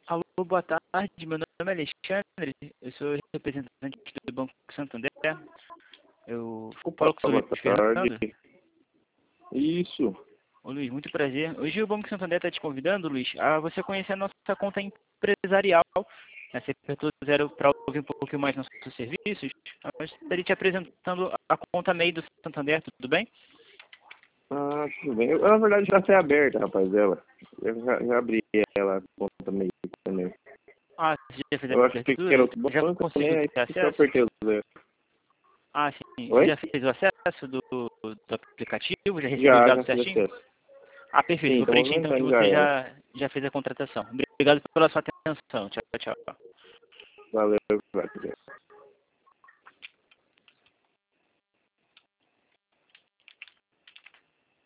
Alô, boa tarde. Meu nome é Alexandre. Eu sou representante do Banco Santander. Eu Opa, falo com o boa Luiz tarde. Fernando. Isso. Ô, Luiz, muito prazer. Hoje o Banco Santander está te convidando, Luiz, a você conhecer a nossa conta empresarial. Você apertou zero para ouvir um pouquinho mais nossos serviços. Eu estaria te apresentando a conta MEI do Santander, tudo bem? Ah, tudo bem. Na verdade, já foi aberta, rapaz, ela. Eu já abri ela, a conta meio também. Ah, você já fez a Eu acho que era abertura? outro Já banco também, conseguiu aí ter por isso que eu acesso? apertei o zero. Ah, sim. Você Oi? já fez o acesso do aplicativo? Já recebeu os Já dados fiz certinho? acesso. Ah, perfeito. Sim, Vou tá preencher então que movimentando já você ela. já fez a contratação. Obrigado pela sua atenção. Tchau, tchau. Valeu, vai.